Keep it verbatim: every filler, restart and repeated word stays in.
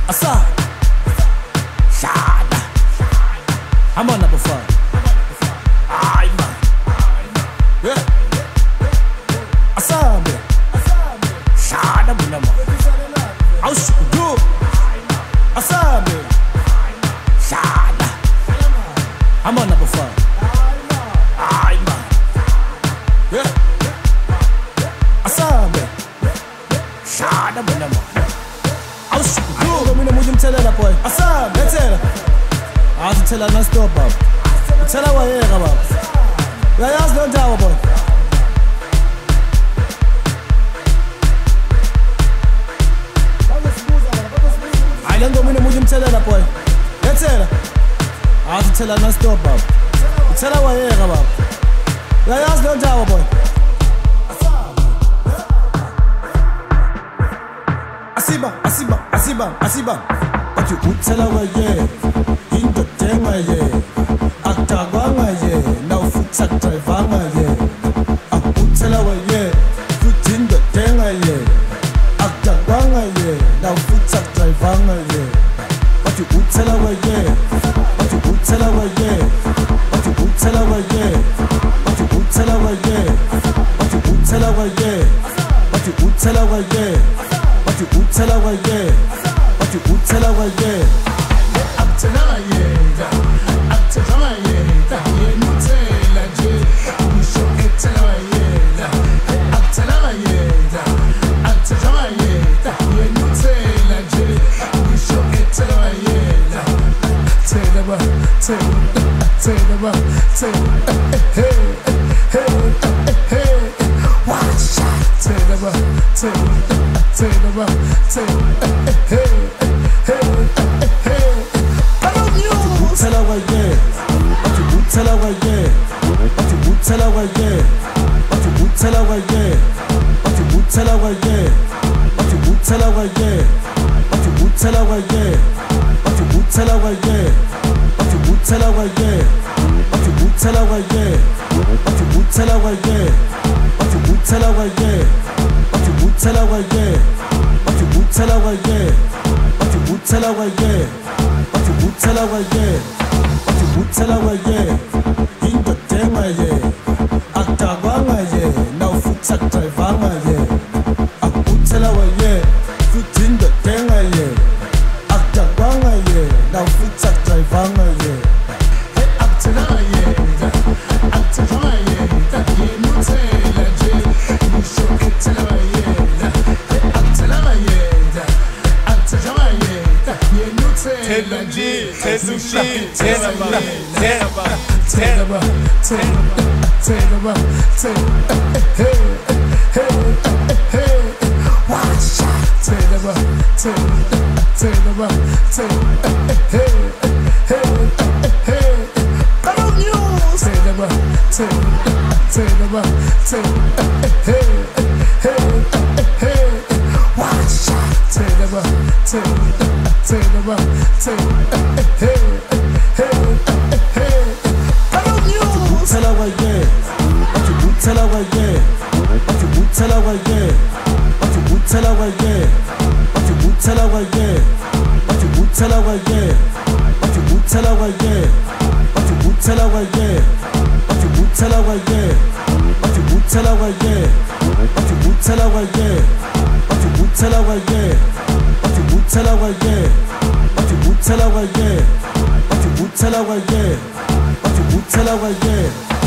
Asa, Shada, I'm on number five. Ay man, yeah. Asa me, Shada bunama. How should we do? Asa me, Shada, I'm on number five. Ay man, yeah. Asa me, Shada bunama. How should we do? I'm gonna tell her, boy. Asa, let's tell her. I have to tell her not stop, Bob. Tell her what you're here, Bob. Your ass don't tower, boy. I don't go in the mood, tell her, boy. Let's tell her. I have to tell her not stop, Bob. Tell her what you're here, Bob. Your ass don't tower, boy. Asiba, Asiba, Asiba, Asiba. But you would tell her where, yeah. In the denga, yeah. Actaganga, yeah. Now foot sack drivanga, yeah. I would tell her where, yeah. Foot in the denga, yeah. Actaganga, yeah. Now foot sack drivanga, yeah. But you would tell her where, yeah. But you would tell her where, yeah. But you would tell her where, yeah. But you would tell her where, yeah. But you would tell her where, yeah. But you would tell her where, yeah. But you would tell her where, yeah. But you would tell her where, yeah. Up to now, yeah. Up to now, yeah. Yeah, no tell her, yeah. We show it tell her, yeah. Up to now, yeah. Up to now, yeah. Yeah, no tell her, yeah. We show it tell her, yeah. Tell her, tell her, tell her, tell her, hey, hey, hey. Watch out. Tell her, tell her. Tell her, tell her, hey, hey, hey. I don't use. Tell her where, yeah. But you would tell her where, yeah. But you would tell her where, yeah. But you would tell her where, yeah. But you would tell her where, yeah. But you would tell her where, yeah. But you would tell her where, yeah. But you would tell her where, yeah. But you would tell her where, yeah. But you would tell her where, yeah. But you would tell her where, yeah. But you would tell her where, yeah. But you would tell her where, yeah. But you would tell her where, yeah. But you would tell her where, yeah. But you would tell her where, yeah. But you would tell her where, yeah. In the denga, yeah. Actaganga, yeah. Now foot sack drivanga, yeah. I would tell her where, yeah. Foot in the denga, yeah. Actaganga, yeah. Now foot sack drivanga, yeah. Hey, up to now, yeah. Up to now, yeah. Yeah, no tell her, yeah. We show it tell her, yeah. Up to now, yeah. Up to now, yeah. Yeah, no tell her, Tell them G, tell them G, tell them tell her, tell her, tell her, tell her, hey, hey, hey. Watch out. Tell her, tell her, tell her, tell her, hey, hey, hey. I don't use. Tell her, tell her, tell her, tell her, hey, hey, hey. Watch out. Tell her, tell her, tell her, tell her, hey, hey, hey. I don't use. Tell her where, yeah. But you would tell her where, yeah. But you would tell her where, yeah. But you would tell her where, yeah. But you would tell her where, yeah. But you would tell her where, yeah. But you would tell her where, yeah. But you would tell her where, yeah. But you would tell her where, yeah. But you would tell her where, yeah. But you would tell her where, yeah. But you would tell her where, yeah. But you would tell her where, yeah. But you would tell her where, yeah. But you would tell her where, yeah. But you would tell her where, yeah.